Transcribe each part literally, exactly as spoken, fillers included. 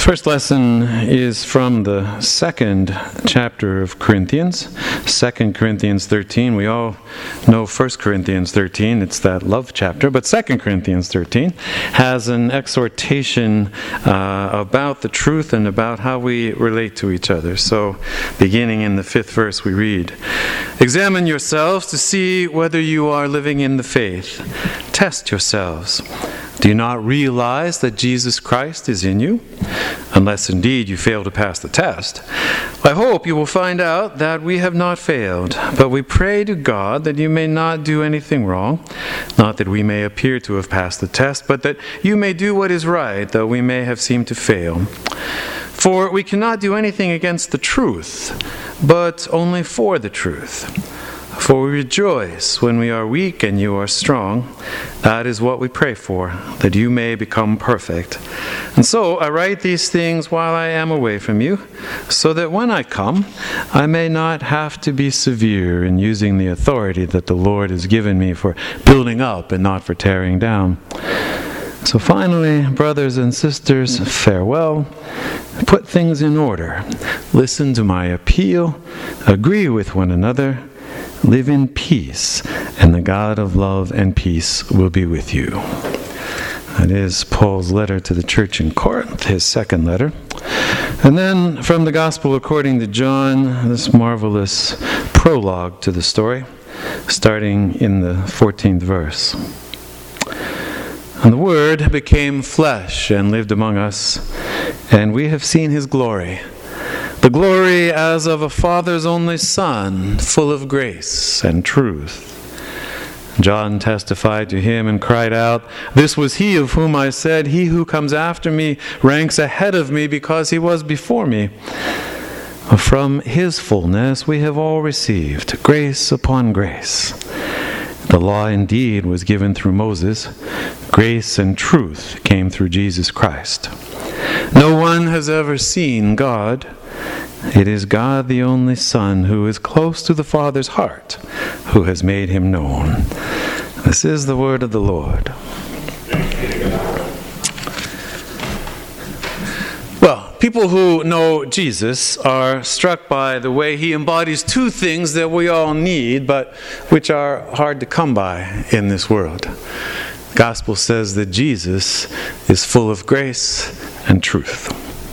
First lesson is from the second chapter of Corinthians, Second Corinthians thirteen. We all know First Corinthians thirteen, it's that love chapter, but Second Corinthians thirteen has an exhortation uh, about the truth and about how we relate to each other. So, beginning in the fifth verse, we read, "Examine yourselves to see whether you are living in the faith. Test yourselves. Do you not realize that Jesus Christ is in you? Unless indeed you fail to pass the test. I hope you will find out that we have not failed, but we pray to God that you may not do anything wrong, not that we may appear to have passed the test, but that you may do what is right, though we may have seemed to fail. For we cannot do anything against the truth, but only for the truth. For we rejoice when we are weak and you are strong. That is what we pray for, that you may become perfect. And so I write these things while I am away from you, so that when I come, I may not have to be severe in using the authority that the Lord has given me for building up and not for tearing down. So finally, brothers and sisters, farewell. Put things in order. Listen to my appeal. Agree with one another. Live in peace, and the God of love and peace will be with you." That is Paul's letter to the church in Corinth, his second letter. And then from the Gospel according to John, this marvelous prologue to the story, starting in the fourteenth verse. "And the Word became flesh and lived among us, and we have seen his glory, the glory as of a Father's only Son, full of grace and truth. John testified to him and cried out, 'This was he of whom I said, he who comes after me ranks ahead of me because he was before me.' From his fullness we have all received grace upon grace. The law indeed was given through Moses. Grace and truth came through Jesus Christ. No one has ever seen God. It is God, the only Son, who is close to the Father's heart, who has made him known." This is the word of the Lord. Well, people who know Jesus are struck by the way he embodies two things that we all need, but which are hard to come by in this world. The Gospel says that Jesus is full of grace and truth.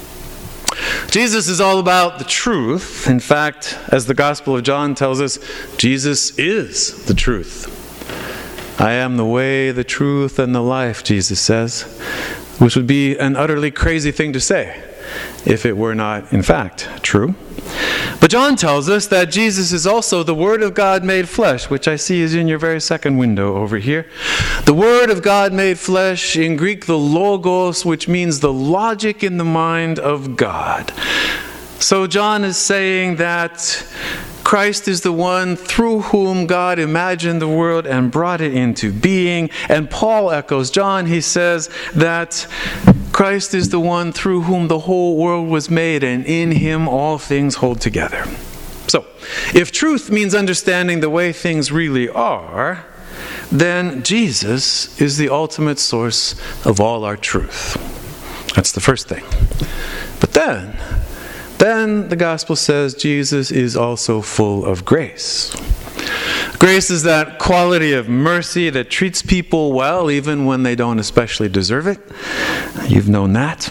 Jesus is all about the truth. In fact, as the Gospel of John tells us, Jesus is the truth. "I am the way, the truth, and the life," Jesus says, which would be an utterly crazy thing to say if it were not, in fact, true. But John tells us that Jesus is also the Word of God made flesh, which I see is in your very second window over here. The Word of God made flesh, in Greek the logos, which means the logic in the mind of God. So John is saying that Christ is the one through whom God imagined the world and brought it into being. And Paul echoes John. He says that Christ is the one through whom the whole world was made, and in him all things hold together. So, if truth means understanding the way things really are, then Jesus is the ultimate source of all our truth. That's the first thing. But then, then the Gospel says Jesus is also full of grace. Grace is that quality of mercy that treats people well even when they don't especially deserve it. You've known that.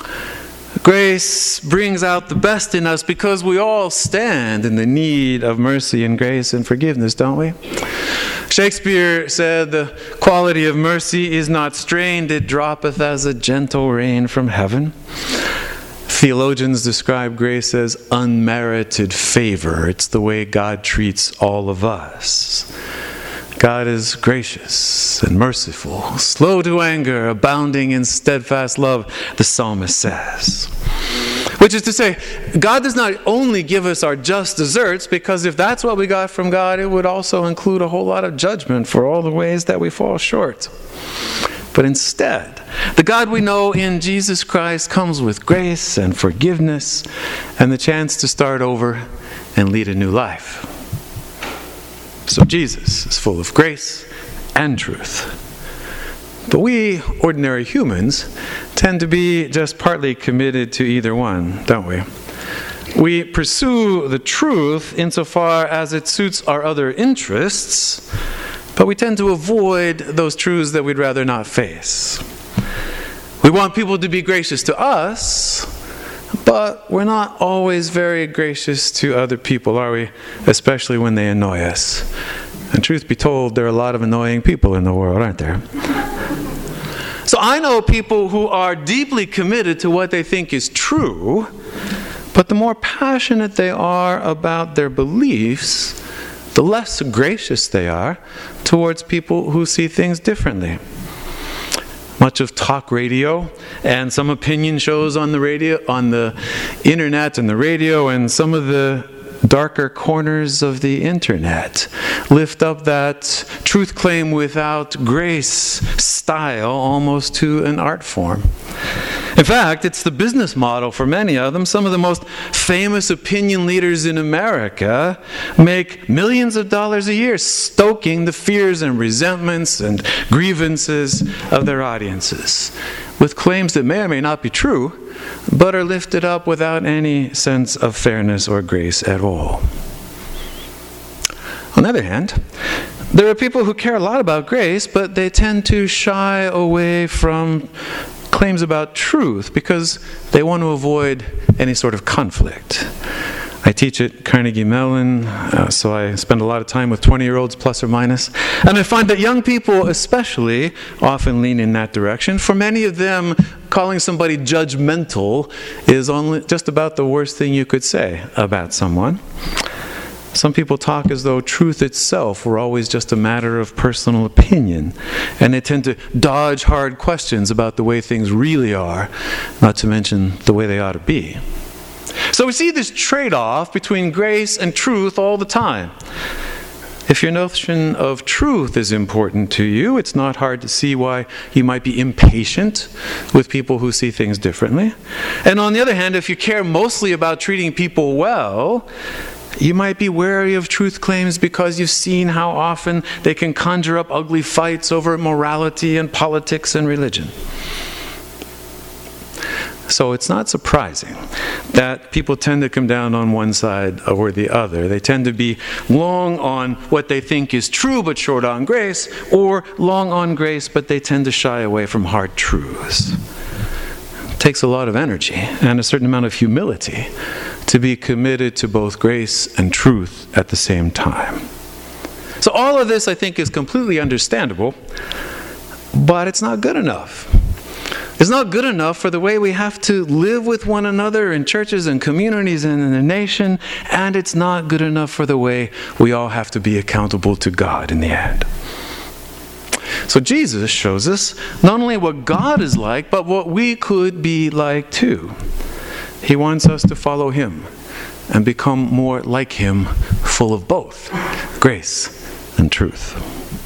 Grace brings out the best in us because we all stand in the need of mercy and grace and forgiveness, don't we? Shakespeare said, "The quality of mercy is not strained, it droppeth as a gentle rain from heaven." Theologians describe grace as unmerited favor. It's the way God treats all of us. God is gracious and merciful, slow to anger, abounding in steadfast love, the psalmist says. Which is to say, God does not only give us our just deserts, because if that's what we got from God, it would also include a whole lot of judgment for all the ways that we fall short. But instead, the God we know in Jesus Christ comes with grace and forgiveness and the chance to start over and lead a new life. So Jesus is full of grace and truth. But we, ordinary humans, tend to be just partly committed to either one, don't we? We pursue the truth insofar as it suits our other interests, but we tend to avoid those truths that we'd rather not face. We want people to be gracious to us, but we're not always very gracious to other people, are we? Especially when they annoy us. And truth be told, there are a lot of annoying people in the world, aren't there? So I know people who are deeply committed to what they think is true, but the more passionate they are about their beliefs, the less gracious they are towards people who see things differently. Much of talk radio and some opinion shows on the radio, on the internet and the radio, and some of the darker corners of the internet lift up that truth claim without grace style almost to an art form. In fact, it's the business model for many of them. Some of the most famous opinion leaders in America make millions of dollars a year stoking the fears and resentments and grievances of their audiences with claims that may or may not be true, but are lifted up without any sense of fairness or grace at all. On the other hand, there are people who care a lot about grace, but they tend to shy away from claims about truth because they want to avoid any sort of conflict. I teach at Carnegie Mellon, uh, so I spend a lot of time with twenty-year-olds plus or minus. And I find that young people especially often lean in that direction. For many of them, calling somebody judgmental is only just about the worst thing you could say about someone. Some people talk as though truth itself were always just a matter of personal opinion, and they tend to dodge hard questions about the way things really are, not to mention the way they ought to be. So we see this trade-off between grace and truth all the time. If your notion of truth is important to you, it's not hard to see why you might be impatient with people who see things differently. And on the other hand, if you care mostly about treating people well, you might be wary of truth claims because you've seen how often they can conjure up ugly fights over morality and politics and religion. So it's not surprising that people tend to come down on one side or the other. They tend to be long on what they think is true but short on grace, or long on grace but they tend to shy away from hard truths. It takes a lot of energy and a certain amount of humility to be committed to both grace and truth at the same time. So all of this, I think, is completely understandable, but it's not good enough. It's not good enough for the way we have to live with one another in churches and communities and in the nation, and it's not good enough for the way we all have to be accountable to God in the end. So Jesus shows us not only what God is like, but what we could be like too. He wants us to follow Him and become more like Him, full of both grace and truth.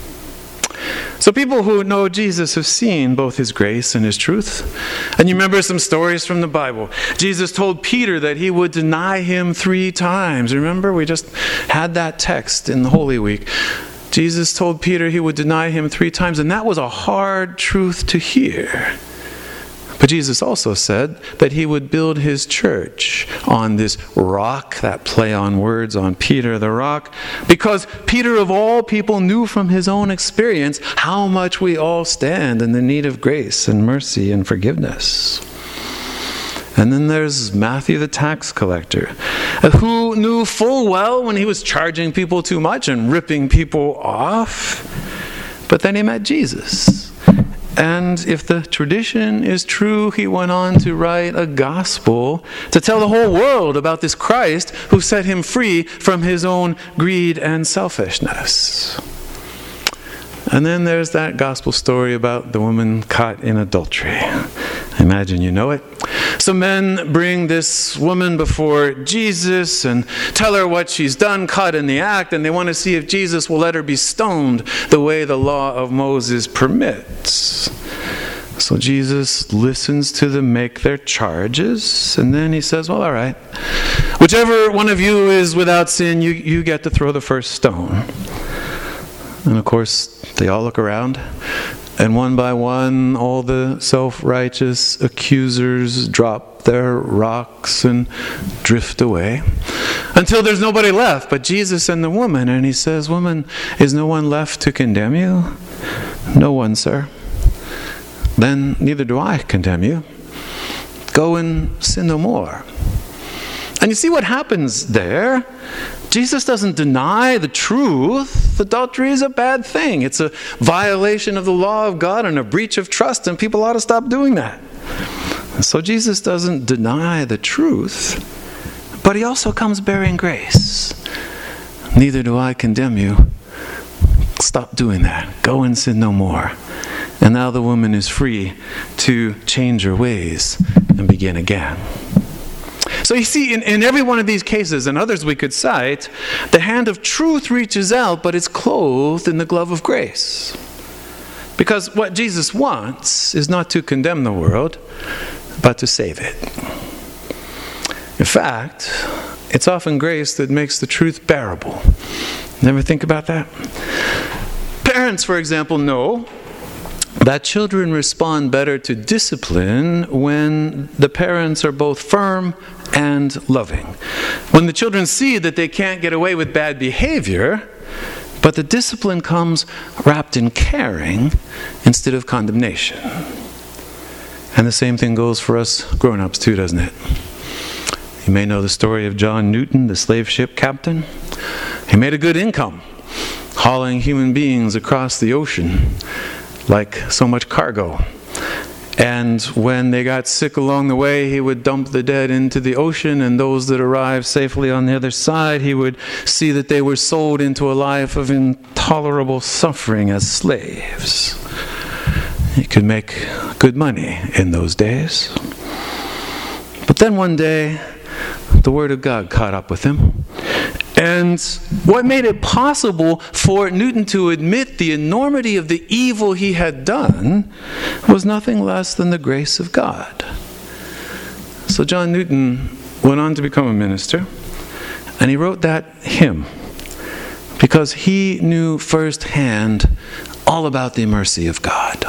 So people who know Jesus have seen both His grace and His truth. And you remember some stories from the Bible. Jesus told Peter that he would deny Him three times. Remember, we just had that text in the Holy Week. Jesus told Peter he would deny Him three times, and that was a hard truth to hear. But Jesus also said that He would build His church on this rock, that play on words on Peter the rock, because Peter of all people knew from his own experience how much we all stand in the need of grace and mercy and forgiveness. And then there's Matthew the tax collector, who knew full well when he was charging people too much and ripping people off. But then he met Jesus. And if the tradition is true, he went on to write a gospel to tell the whole world about this Christ who set him free from his own greed and selfishness. And then there's that gospel story about the woman caught in adultery. I imagine you know it. So men bring this woman before Jesus and tell her what she's done, caught in the act, and they want to see if Jesus will let her be stoned the way the law of Moses permits. So Jesus listens to them make their charges, and then he says, well, all right, whichever one of you is without sin, you, you get to throw the first stone. And of course, they all look around, And one by one, all the self-righteous accusers drop their rocks and drift away until there's nobody left but Jesus and the woman. And he says, "Woman, is no one left to condemn you?" "No one, sir." "Then neither do I condemn you. Go and sin no more." And you see what happens there? Jesus doesn't deny the truth. Adultery is a bad thing. It's a violation of the law of God and a breach of trust, and people ought to stop doing that. So Jesus doesn't deny the truth, but he also comes bearing grace. "Neither do I condemn you. Stop doing that. Go and sin no more." And now the woman is free to change her ways and begin again. So you see, in, in every one of these cases, and others we could cite, the hand of truth reaches out, but it's clothed in the glove of grace. Because what Jesus wants is not to condemn the world, but to save it. In fact, it's often grace that makes the truth bearable. Never think about that? Parents, for example, know that children respond better to discipline when the parents are both firm and loving. When the children see that they can't get away with bad behavior, but the discipline comes wrapped in caring instead of condemnation. And the same thing goes for us grown-ups too, doesn't it? You may know the story of John Newton, the slave ship captain. He made a good income hauling human beings across the ocean like so much cargo. And when they got sick along the way, he would dump the dead into the ocean, and those that arrived safely on the other side, he would see that they were sold into a life of intolerable suffering as slaves. He could make good money in those days. But then one day, the Word of God caught up with him. And what made it possible for Newton to admit the enormity of the evil he had done was nothing less than the grace of God. So John Newton went on to become a minister, and he wrote that hymn because he knew firsthand all about the mercy of God.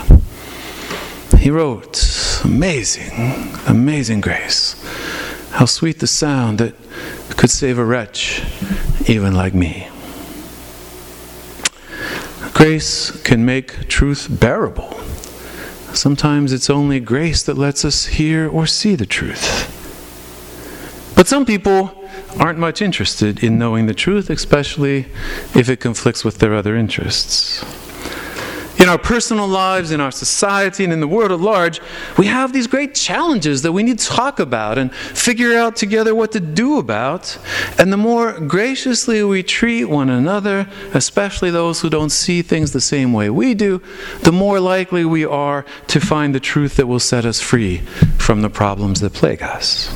He wrote, "Amazing, amazing grace. How sweet the sound that could save a wretch even like me." Grace can make truth bearable. Sometimes it's only grace that lets us hear or see the truth. But some people aren't much interested in knowing the truth, especially if it conflicts with their other interests. In our personal lives, in our society, and in the world at large, we have these great challenges that we need to talk about and figure out together what to do about. And the more graciously we treat one another, especially those who don't see things the same way we do, the more likely we are to find the truth that will set us free from the problems that plague us.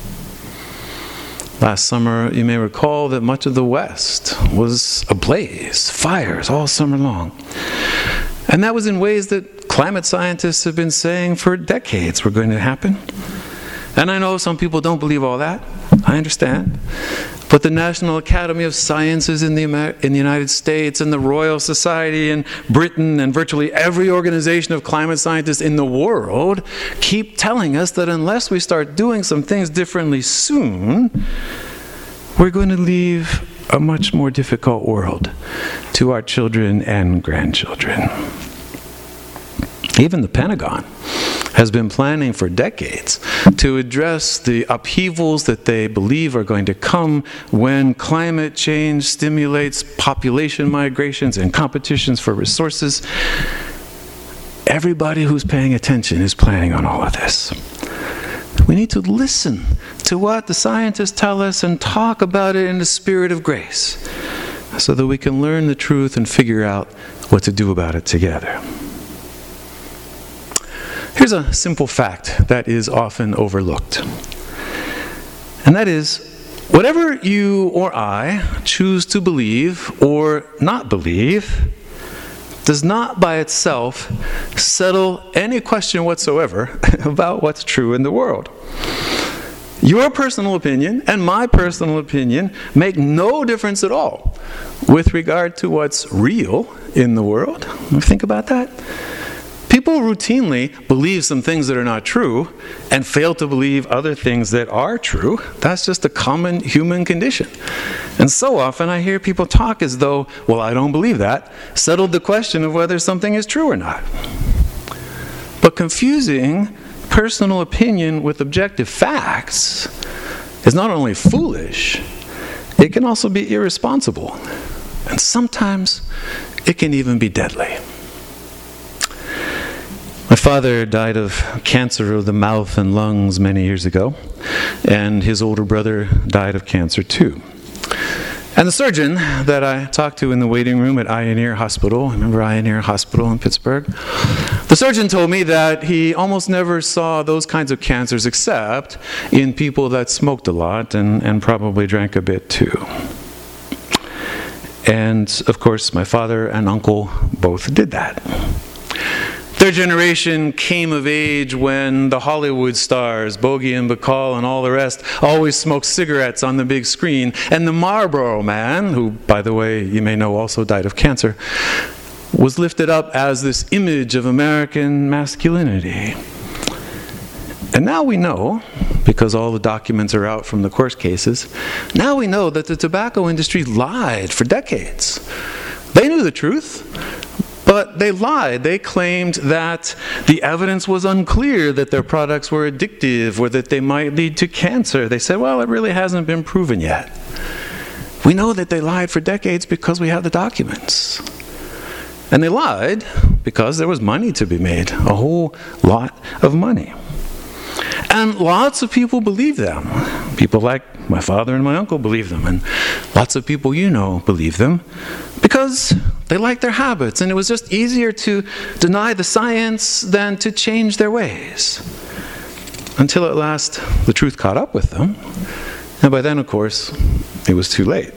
Last summer, you may recall that much of the West was ablaze, fires all summer long. And that was in ways that climate scientists have been saying for decades were going to happen. And I know some people don't believe all that. I understand. But the National Academy of Sciences in the, Amer- in the United States and the Royal Society in Britain and virtually every organization of climate scientists in the world keep telling us that unless we start doing some things differently soon, we're going to leave a much more difficult world to our children and grandchildren. Even the Pentagon has been planning for decades to address the upheavals that they believe are going to come when climate change stimulates population migrations and competitions for resources. Everybody who's paying attention is planning on all of this. We need to listen to what the scientists tell us and talk about it in the spirit of grace so that we can learn the truth and figure out what to do about it together. Here's a simple fact that is often overlooked. And that is, whatever you or I choose to believe or not believe does not by itself settle any question whatsoever about what's true in the world. Your personal opinion and my personal opinion make no difference at all with regard to what's real in the world. Think about that. People routinely believe some things that are not true and fail to believe other things that are true. That's just a common human condition. And so often I hear people talk as though, well, I don't believe that, settled the question of whether something is true or not. But confusing personal opinion with objective facts is not only foolish, it can also be irresponsible. And sometimes it can even be deadly. My father died of cancer of the mouth and lungs many years ago, and his older brother died of cancer too. And the surgeon that I talked to in the waiting room at Ioneer Hospital, remember Ioneer Hospital in Pittsburgh? The surgeon told me that he almost never saw those kinds of cancers except in people that smoked a lot and, and probably drank a bit too. And of course, my father and uncle both did that. Their generation came of age when the Hollywood stars, Bogey and Bacall and all the rest, always smoked cigarettes on the big screen. And the Marlboro Man, who, by the way, you may know also died of cancer, was lifted up as this image of American masculinity. And now we know, because all the documents are out from the court cases, now we know that the tobacco industry lied for decades. They knew the truth. But they lied. They claimed that the evidence was unclear that their products were addictive or that they might lead to cancer. They said, well, it really hasn't been proven yet. We know that they lied for decades because we have the documents. And they lied because there was money to be made, a whole lot of money. And lots of people believe them. People like my father and my uncle believe them. And lots of people you know believe them because they like their habits. And it was just easier to deny the science than to change their ways. Until at last the truth caught up with them. And by then, of course, it was too late.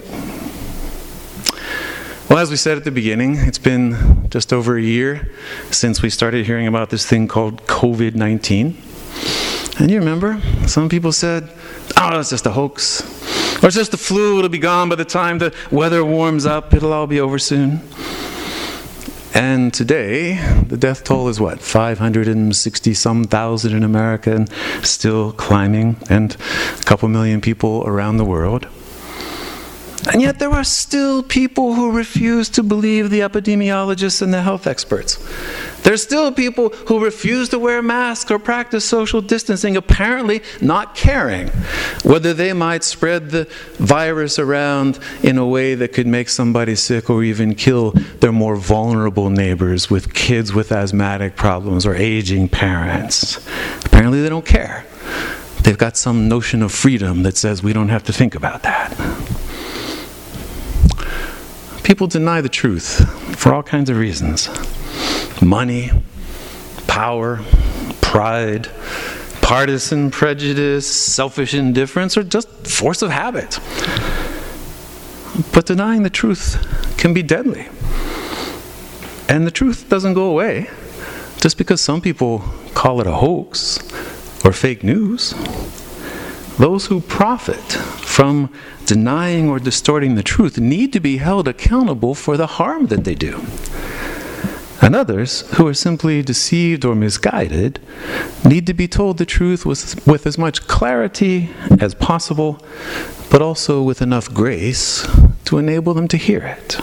Well, as we said at the beginning, it's been just over a year since we started hearing about this thing called covid nineteen. And you remember, some people said, oh, it's just a hoax. Or it's just the flu, it'll be gone by the time the weather warms up, it'll all be over soon. And today, the death toll is what, five hundred sixty some thousand in America and still climbing, and a couple million people around the world. And yet there are still people who refuse to believe the epidemiologists and the health experts. There's still people who refuse to wear masks or practice social distancing, apparently not caring whether they might spread the virus around in a way that could make somebody sick or even kill their more vulnerable neighbors with kids with asthmatic problems or aging parents. Apparently they don't care. They've got some notion of freedom that says we don't have to think about that. People deny the truth for all kinds of reasons. Money, power, pride, partisan prejudice, selfish indifference, or just force of habit. But denying the truth can be deadly. And the truth doesn't go away just because some people call it a hoax or fake news. Those who profit from denying or distorting the truth need to be held accountable for the harm that they do. And others, who are simply deceived or misguided, need to be told the truth with, with as much clarity as possible, but also with enough grace to enable them to hear it.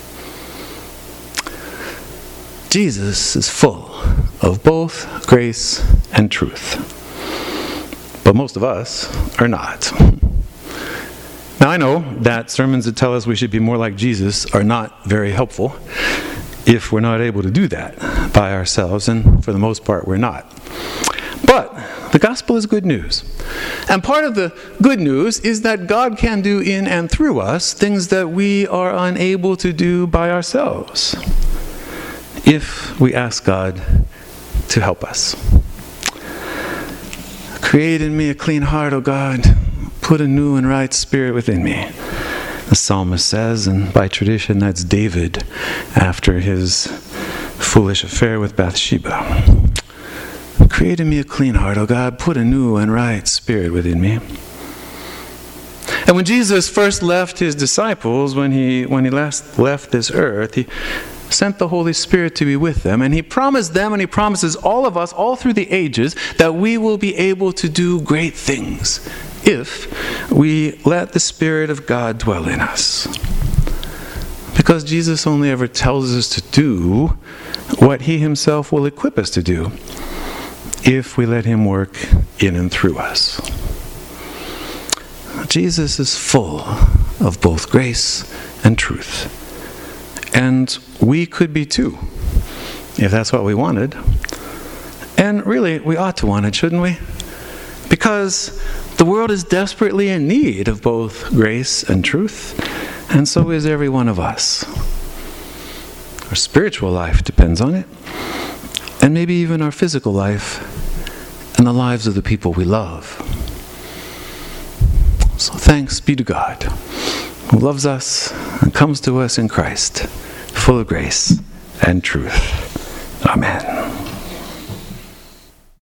Jesus is full of both grace and truth. But most of us are not. Now I know that sermons that tell us we should be more like Jesus are not very helpful if we're not able to do that by ourselves, and for the most part we're not. But the gospel is good news. And part of the good news is that God can do in and through us things that we are unable to do by ourselves, if we ask God to help us. Create in me a clean heart, O God. Put a new and right spirit within me. The psalmist says, and by tradition that's David after his foolish affair with Bathsheba. Create in me a clean heart, O God. Put a new and right spirit within me. And when Jesus first left his disciples, when he when he last left this earth, he sent the Holy Spirit to be with them, and he promised them and he promises all of us, all through the ages, that we will be able to do great things if we let the Spirit of God dwell in us. Because Jesus only ever tells us to do what he himself will equip us to do if we let him work in and through us. Jesus is full of both grace and truth. And we could be too, if that's what we wanted. And really, we ought to want it, shouldn't we? Because the world is desperately in need of both grace and truth, and so is every one of us. Our spiritual life depends on it, and maybe even our physical life and the lives of the people we love. So thanks be to God, who loves us and comes to us in Christ, full of grace and truth. Amen.